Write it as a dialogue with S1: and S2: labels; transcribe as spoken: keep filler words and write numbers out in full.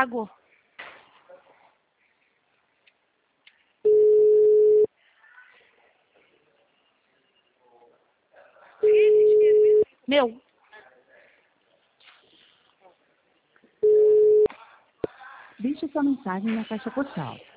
S1: Pagou. Meu.
S2: Deixe sua mensagem na caixa postal.